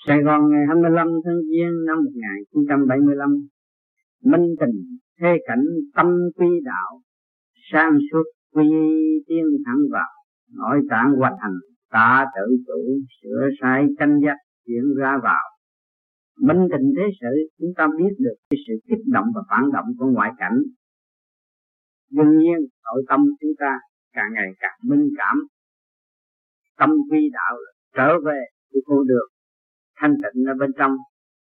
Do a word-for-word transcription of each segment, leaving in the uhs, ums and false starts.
Sài Gòn ngày hai mươi lăm tháng Giêng năm một nghìn chín trăm bảy mươi lăm, minh tình thế cảnh tâm quy đạo, sang suốt quy tiên thẳng vào, nội tạng hoành hành ta tự chủ, sửa sai tranh giác chuyển ra vào. Minh tình thế sự, chúng ta biết được cái sự kích động và phản động của ngoại cảnh. Đương nhiên nội tâm chúng ta càng ngày càng minh cảm, tâm quy đạo là trở về cái con đường thanh tịnh ở bên trong.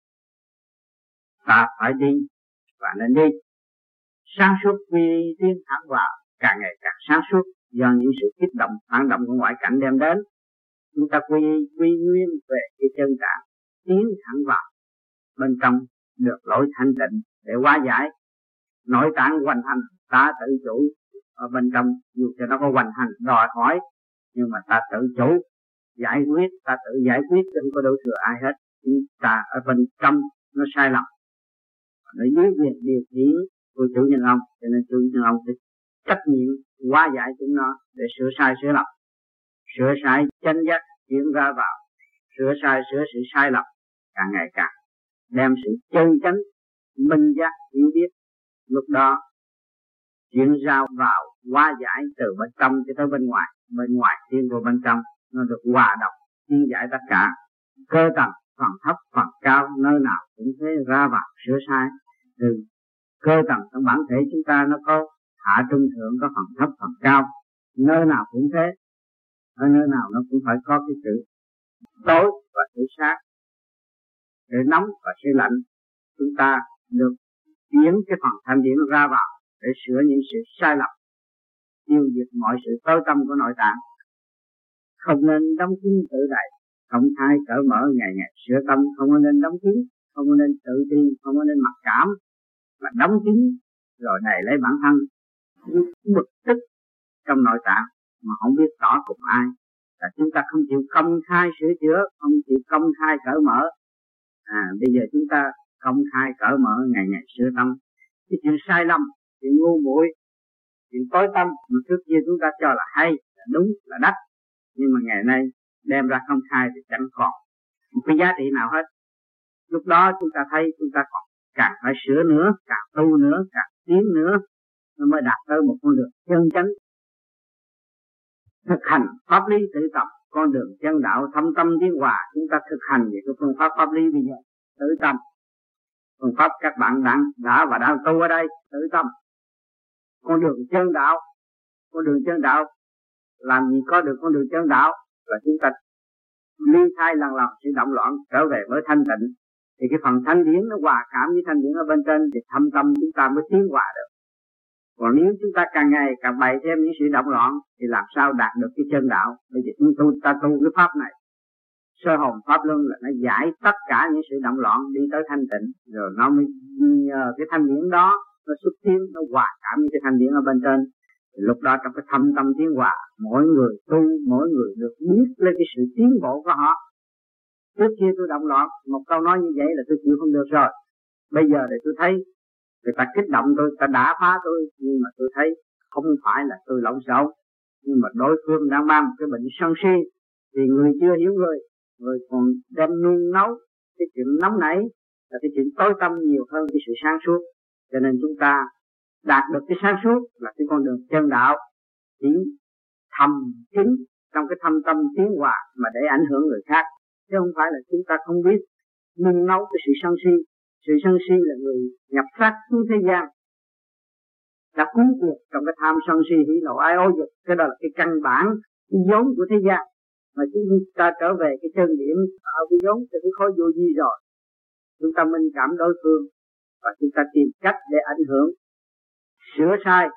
Ta phải đi và nên đi. Sáng suốt quy tiến thẳng vào, càng ngày càng sáng suốt do những sự kích động phản động của ngoại cảnh đem đến. Chúng ta quy quy nguyên về cái chân tạng, tiến thẳng vào bên trong được lối thanh tịnh để hóa giải. Nội tạng hoành hành ta tự chủ ở bên trong, dù cho nó có hoành hành đòi hỏi, nhưng mà ta tự chủ giải quyết, ta tự giải quyết chứ không có đổ thừa ai hết. Chúng ta ở bên trong nó sai lầm, nó dưới việc điều khiển của chủ nhân ông, cho nên chủ nhân ông phải trách nhiệm hóa giải chúng nó để sửa sai sửa lầm, sửa sai chân giác chuyển ra vào, sửa sai sửa sự sai lầm, càng ngày càng đem sự chân chánh minh giác hiểu biết. Lúc đó chuyển ra vào hóa giải từ bên trong cho tới bên ngoài, bên ngoài tiến vào bên trong, nó được hòa đồng tiến giải tất cả. Cơ tầng phần thấp phần cao nơi nào cũng thế ra vào sửa sai. Từ cơ tầng trong bản thể chúng ta nó có hạ trung thượng, có phần thấp phần cao, nơi nào cũng thế. Ở nơi nào nó cũng phải có cái sự tối và sự sáng, sự nóng và sự lạnh. Chúng ta được chuyển cái phần thanh điển ra vào để sửa những sự sai lầm, tiêu diệt mọi sự tối tâm của nội tạng. Không nên đóng kín tự đại, không thay cởi mở ngày ngày sửa tâm. Không nên đóng kín, không nên tự tin, không nên mặc cảm, mà đóng kín rồi này lấy bản thân bực tức trong nội tạng mà không biết tỏ cùng ai. Là chúng ta không chịu công khai sửa chữa, không chịu công khai cởi mở. À bây giờ chúng ta công khai cởi mở ngày ngày sửa tâm. Cái chuyện sai lầm, chuyện ngu muội, chuyện tối tâm mà trước kia chúng ta cho là hay, là đúng, là đắc, nhưng mà ngày nay đem ra không khai thì chẳng còn một cái giá trị nào hết. Lúc đó chúng ta thấy chúng ta còn càng phải sửa nữa, càng tu nữa, càng tiến nữa, nó mới đạt tới một con đường chân chánh. Thực hành pháp lý tự tập, con đường chân đạo thâm tâm tiến hòa. Chúng ta thực hành về cái phương pháp pháp lý bây giờ tự tâm. Phương pháp các bạn đang đã và đang tu ở đây tự tâm. Con đường chân đạo, con đường chân đạo làm gì có được con đường chân đạo là chúng ta ly khai lần lần sự động loạn trở về với thanh tịnh. Thì cái phần thanh điển nó hòa cảm với thanh điển ở bên trên thì thâm tâm chúng ta mới tiến hòa được. Còn nếu chúng ta càng ngày càng bày thêm những sự động loạn thì làm sao đạt được cái chân đạo. Bây giờ chúng tu, ta tu cái pháp này, sơ hồn pháp luân là nó giải tất cả những sự động loạn đi tới thanh tịnh. Rồi nó mới nhờ cái thanh điển đó nó xuất tiến, nó hòa cảm với cái thanh điển ở bên trên. Thì lúc đó trong cái thâm tâm tiến hòa, mỗi người tu, mỗi người được biết lên cái sự tiến bộ của họ. Trước kia tôi động loạn, một câu nói như vậy là tôi chịu không được rồi. Bây giờ thì tôi thấy người ta kích động tôi, người ta đả phá tôi, nhưng mà tôi thấy không phải là tôi lộn xộn, nhưng mà đối phương đang mang một cái bệnh sân si. Thì người chưa hiểu người, người còn đem nung nấu cái chuyện nóng nảy, là cái chuyện tối tâm nhiều hơn cái sự sáng suốt. Cho nên chúng ta đạt được cái sáng suốt là cái con đường chân đạo, chỉ thầm kín trong cái thâm tâm tiến hòa mà để ảnh hưởng người khác, chứ không phải là chúng ta không biết nung nấu cái sự sân si. Sự sân si là người nhập xác xuống thế gian, đã cuốn cuộc trong cái tham sân si hỉ nộ ái ố dục. Cái đó là cái căn bản, cái vốn của thế gian. Mà chúng ta trở về cái chân điểm tạo cái vốn thì cũng khó vô gì rồi. Chúng ta minh cảm đối phương và chúng ta tìm cách để ảnh hưởng, sửa sai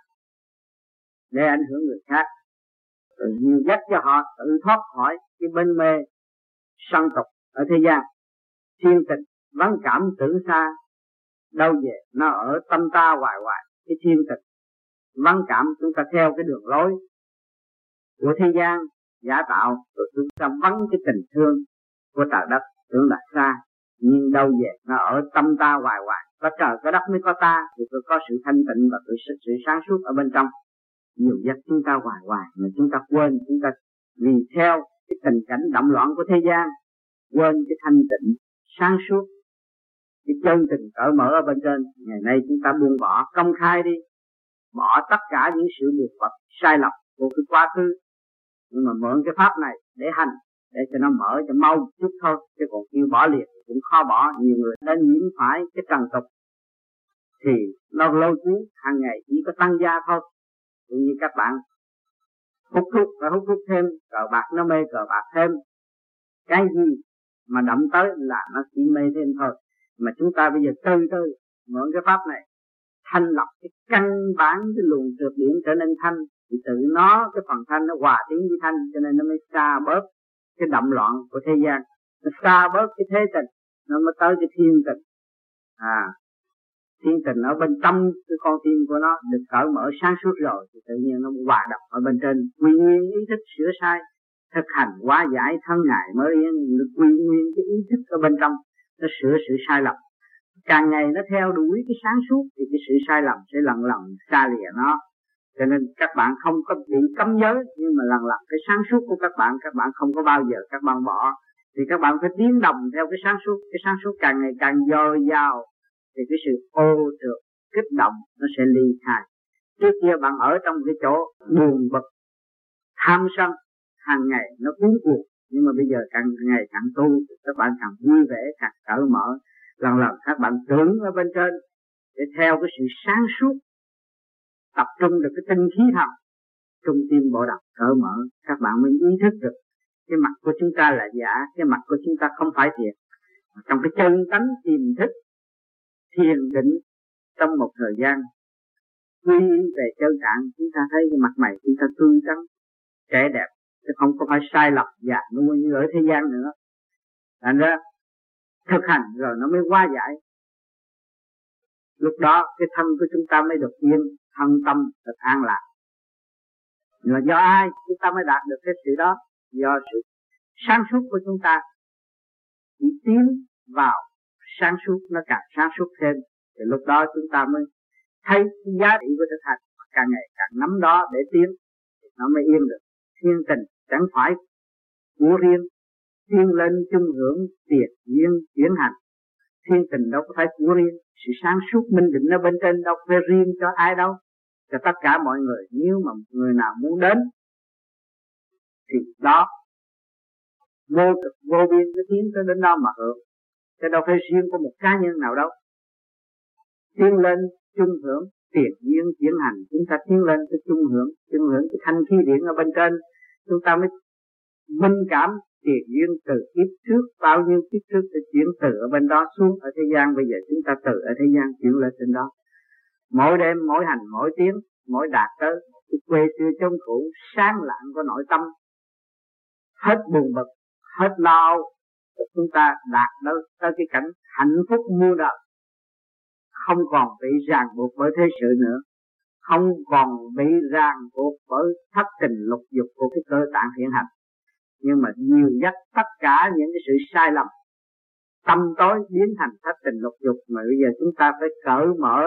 để ảnh hưởng người khác, rồi dìu dắt cho họ tự thoát khỏi cái bên mê sân tục ở thế gian. Thiên tịch vắng cảm tưởng xa, đâu về nó ở tâm ta hoài hoài. Cái thiên tịch vắng cảm chúng ta theo cái đường lối của thế gian giả tạo, rồi chúng ta vắng cái tình thương của trời đất tưởng là xa, nhưng đâu về nó ở tâm ta hoài hoài. Có trời có đất mới có ta, thì tôi có sự thanh tịnh và sự, sự sáng suốt ở bên trong. Nhiều dắt chúng ta hoài hoài mà chúng ta quên, chúng ta vì theo cái tình cảnh động loạn của thế gian quên cái thanh tịnh sáng suốt, cái chân tình cởi mở ở bên trên. Ngày nay chúng ta buông bỏ công khai đi, bỏ tất cả những sự buộc bật sai lầm của cái quá khứ, nhưng mà mượn cái pháp này để hành, để cho nó mở cho mau chút thôi, chứ còn kêu bỏ liền cũng khó bỏ. Nhiều người đã nhiễm phải cái trần tục thì nó lâu cuối hàng ngày chỉ có tăng gia thôi. Cũng như các bạn hút thuốc và hút thuốc thêm, cờ bạc nó mê cờ bạc thêm, cái gì mà đậm tới là nó chỉ mê thêm thôi. Mà chúng ta bây giờ từ từ mượn cái pháp này thanh lọc cái căn bản cái luồng trượt điển trở nên thanh, thì tự nó cái phần thanh nó hòa tiếng với thanh, cho nên nó mới xa bớt cái đậm loạn của thế gian, nó xa bớt cái thế tình, nó mới tới cái thiên tình. À, thiên tình ở bên trong cái con tim của nó được cởi mở sáng suốt rồi, thì tự nhiên nó hòa đập ở bên trên. Quy nguyên ý thức sửa sai, thực hành hóa giải thân ngại mới yên, quy nguyên cái ý thức ở bên trong nó sửa sự sai lầm. Càng ngày nó theo đuổi cái sáng suốt thì cái sự sai lầm sẽ lần lần xa lìa nó. Cho nên các bạn không có bị cấm giới, nhưng mà lần lần cái sáng suốt của các bạn, các bạn không có bao giờ các bạn bỏ. Thì các bạn phải tiến đồng theo cái sáng suốt. Cái sáng suốt càng ngày càng dồi dào thì cái sự ô trượt kích động nó sẽ ly khai. Trước kia bạn ở trong cái chỗ buồn bực tham sân, hàng ngày nó cuốn cuồng, nhưng mà bây giờ càng ngày càng tu, các bạn càng vui vẻ, càng cởi mở. Lần lần các bạn tưởng ở bên trên để theo cái sự sáng suốt, tập trung được cái tinh khí thần, trung tim bộ đập cởi mở, các bạn mới ý thức được cái mặt của chúng ta là giả, cái mặt của chúng ta không phải thiệt. Trong cái chân tánh tiềm thức thiền định trong một thời gian quy về chân trạng, chúng ta thấy cái mặt mày chúng ta tươi tắn trẻ đẹp, chứ không có phải sai lầm già nua như ở thế gian nữa. Thành ra thực hành rồi nó mới hóa giải. Lúc đó cái thân của chúng ta mới được yên, thân tâm được an lạc. Nhưng mà do ai chúng ta mới đạt được cái sự đó? Do sự sáng suốt của chúng ta. Chỉ tiến vào sáng suốt, nó càng sáng suốt thêm, thì lúc đó chúng ta mới thấy cái giá trị của thực hành, càng ngày càng nắm đó để tiến, thì nó mới yên được. Thiên tình chẳng phải của riêng, thiên lên chung hưởng tiền duyên chuyển hành. Thiên tình đâu có phải của riêng, sự sáng suốt minh định ở bên trên đâu phải riêng cho ai đâu, cho tất cả mọi người. Nếu mà người nào muốn đến thì đó vô cực vô biên cái tiến tới đến đó mà hưởng, chứ đâu phải riêng của một cá nhân nào đâu. Tiến lên chung hưởng tiền duyên chuyển hành, chúng ta tiến lên cái chung hưởng, chung hưởng cái thanh khí điển ở bên trên, chúng ta mới minh cảm tiền duyên từ kiếp trước, bao nhiêu kiếp trước để chuyển từ ở bên đó xuống ở thế gian. Bây giờ chúng ta từ ở thế gian chuyển lên trên đó. Mỗi đêm, mỗi hành, mỗi tiếng, mỗi đạt tới cái quê xưa trong cũ sáng lạng của nội tâm, hết buồn bực, hết lo, chúng ta đạt tới, tới cái cảnh hạnh phúc muôn đời, không còn bị ràng buộc bởi thế sự nữa, không còn bị ràng buộc bởi thất tình lục dục của cái cơ tạng hiện hành, nhưng mà nhiều dắt tất cả những cái sự sai lầm tâm tối biến thành thất tình lục dục. Mà bây giờ chúng ta phải cởi mở,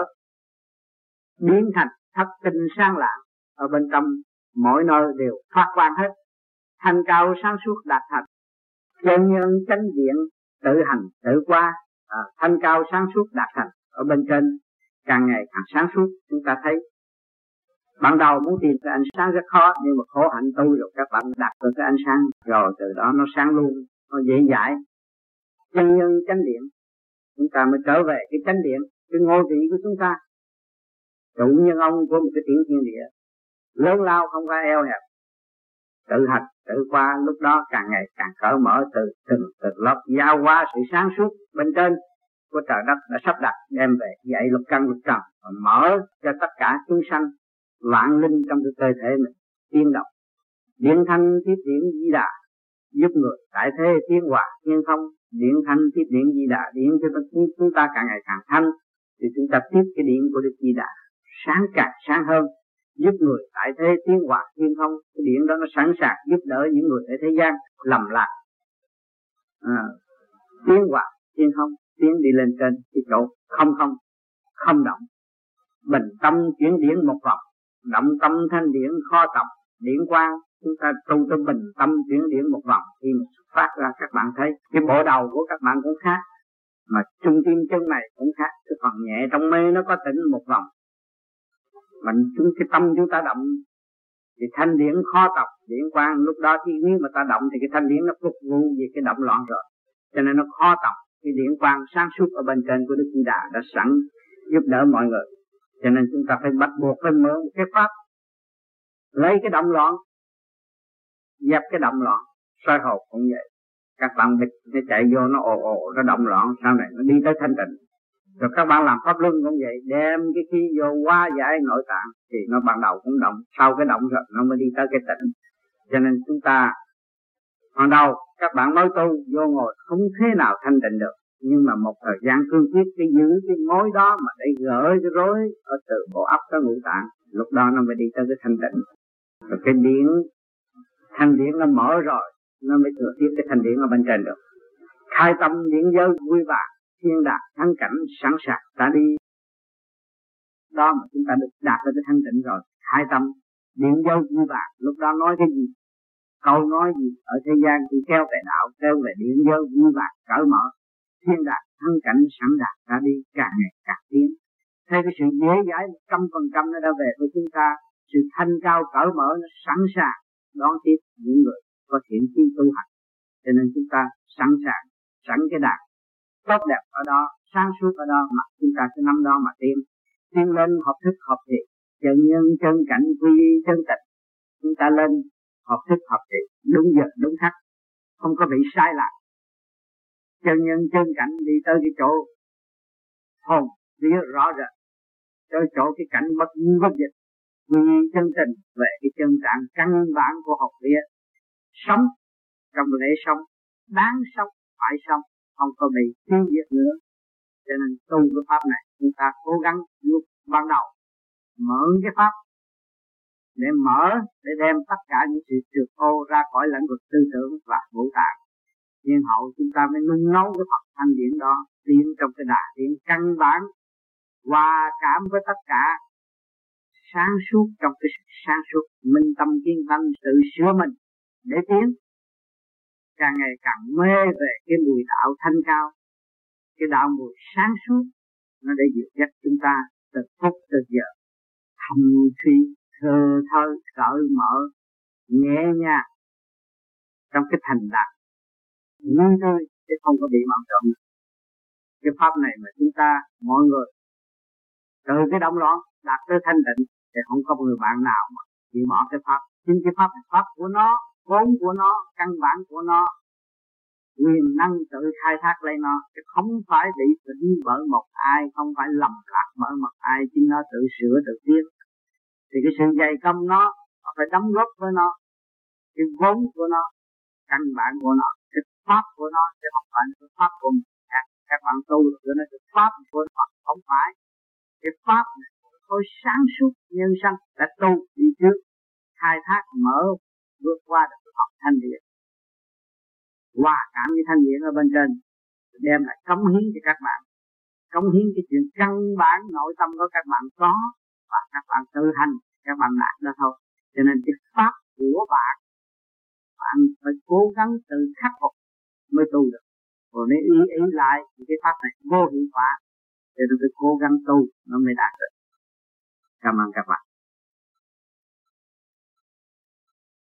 biến thành thất tình sáng lạng, ở bên trong mỗi nơi đều phát quang hết, thành cao sáng suốt đạt thành. Chân nhân chánh điện tự hành tự qua, à, thanh cao sáng suốt đạt thành. Ở bên trên càng ngày càng sáng suốt. Chúng ta thấy ban đầu muốn tìm cái ánh sáng rất khó, nhưng mà khổ hạnh tu rồi các bạn đạt được cái ánh sáng, rồi từ đó nó sáng luôn, nó dễ dãi. Chân nhân chánh điện, chúng ta mới trở về cái chánh điện, cái ngôi vị của chúng ta, chủ nhân ông của một cái tiểu thiên địa lớn lao, không có eo hẹp, tự hành tự qua. Lúc đó càng ngày càng cởi mở, từ từng từng lớp giao hóa sự sáng suốt bên trên của trời đất đã sắp đặt đem về dạy lục căn lục trần, và mở cho tất cả chúng sanh vạn linh trong cái cơ thể mình tiến động. Điện thanh tiếp điện di đà giúp người tại thế tiến hòa thiên thông. Điện thanh tiếp điện di đà điện cho chúng ta càng ngày càng thanh, thì chúng ta tiếp cái điện của Đức Di Đà sáng càng sáng hơn, giúp người tại thế tiến hòa thiên thông. Cái điện đó nó sẵn sàng giúp đỡ những người ở thế gian lầm lạc, à, tiến hòa thiên thông, tiến đi lên trên cái chỗ không không không động. Bình tâm chuyển điển một vòng, động tâm thanh điển kho tập điển quang. Chúng ta tu tới bình tâm chuyển điển một vòng, khi phát ra các bạn thấy cái bộ đầu của các bạn cũng khác, mà trung tim chân này cũng khác. Cái phần nhẹ trong mê nó có tỉnh một vòng, mình chúng cái tâm chúng ta động thì thanh điển khó tập điển quang. Lúc đó khi nếu mà ta động thì cái thanh điển nó phục vụ về cái động loạn rồi, cho nên nó khó tập. Cái điển quang sáng suốt ở bên trên của Đức Di Đà đã sẵn giúp đỡ mọi người, cho nên chúng ta phải bắt buộc phải mở một cái pháp lấy cái động loạn, dẹp cái động loạn. Soi hồn cũng vậy, các bạn bịch nó chạy vô nó ồ ồ nó động loạn, sau này nó đi tới thanh tịnh. Rồi các bạn làm pháp luân cũng vậy, đem cái khí vô hóa giải nội tạng thì nó ban đầu cũng động, sau cái động rồi nó mới đi tới cái tịnh. Cho nên chúng ta ban đầu các bạn mới tu vô ngồi không thế nào thanh tịnh được, nhưng mà một thời gian cương quyết cái giữ cái mối đó mà để gỡ cái rối ở từ bộ óc tới ngũ tạng, lúc đó nó mới đi tới cái thanh tịnh. Rồi cái điển thanh điển nó mở rồi nó mới thừa tiếp cái thanh điển ở bên trên được. Khai tâm điển giới vui vàng thiên đạt thắng cảnh sẵn sàng ta đi. Đó mà chúng ta được đạt tới cái thanh tịnh rồi. Khai tâm điển giới vui vàng, lúc đó nói cái gì, câu nói gì ở thế gian thì kéo về đạo, kéo về điển giới vui vàng cởi mở, thiên đạt thắng cảnh sẵn đạt ta đi, càng ngày càng tiến. Thế cái sự dễ dãi một trăm phần trăm nó đã về với chúng ta, sự thanh cao cởi mở nó sẵn sàng đón tiếp những người có thiện chí tu hành. Cho nên chúng ta sẵn sàng, sẵn cái đàn tốt đẹp ở đó, sáng suốt ở đó, mà chúng ta sẽ nắm đó mà tiến. Tiến lên học thức học thiện, chân nhân chân cảnh quy chân tịnh. Chúng ta lên học thức học thiện đúng giờ đúng khắc, không có bị sai lạc. Chân nhân chân cảnh đi tới cái chỗ hồn biết rõ rệt, tới chỗ cái cảnh bất bất dịch. Quy chân tình về cái chân trạng căn bản của học địa, sống trong lễ sống, đáng sống, phải sống, không có bị tiêu diệt nữa. Cho nên tu cái pháp này chúng ta cố gắng lúc ban đầu mở cái pháp để mở, để đem tất cả những sự trượt ô ra khỏi lĩnh vực tư tưởng và ngũ tạng. Nhưng hậu chúng ta mới nung nấu cái Phật thanh điển đó tiến trong cái đà điển căn bản, hòa cảm với tất cả, sáng suốt trong cái sự sáng suốt, minh tâm kiên tâm tự sửa mình để tiến. Càng ngày càng mê về cái mùi đạo thanh cao, cái đạo mùi sáng suốt, nó để dìu dắt chúng ta từ phút từ giờ thầm suy thơ thơ cởi mở nhẹ nhàng trong cái thành đạt vui tươi, chứ không có bị mặn trọng. Cái pháp này mà chúng ta mọi người từ cái động loạn đạt tới thanh tịnh thì không có người bạn nào mà chịu bỏ cái pháp. Chính cái pháp là pháp của nó, vốn của nó, căn bản của nó, quyền năng tự khai thác lấy nó, chứ không phải bị tỉnh bởi một ai, không phải lầm lạc bởi một ai, chính nó tự sửa tự tiến. Thì cái sự dày công nó phải đóng góp với nó, cái vốn của nó, căn bản của nó, cái pháp của nó, chứ không phải cái pháp của mình. Các bạn tu được nó cái pháp của nó, không phải cái pháp này thôi sáng suốt nhân sanh đã tu đi trước, khai thác mở vượt qua được học thanh điển, hòa cảm với thanh điển ở bên trên, đem lại cống hiến cho các bạn, cống hiến cái chuyện căn bản nội tâm của các bạn có, và các bạn tự hành, các bạn đạt đó thôi. Cho nên cái pháp của bạn, bạn phải cố gắng tự khắc phục mới tu được. Còn nếu ý ý lại thì cái pháp này vô hiệu quả, cho nên phải cố gắng tu nó mới đạt được. Cảm ơn các bạn.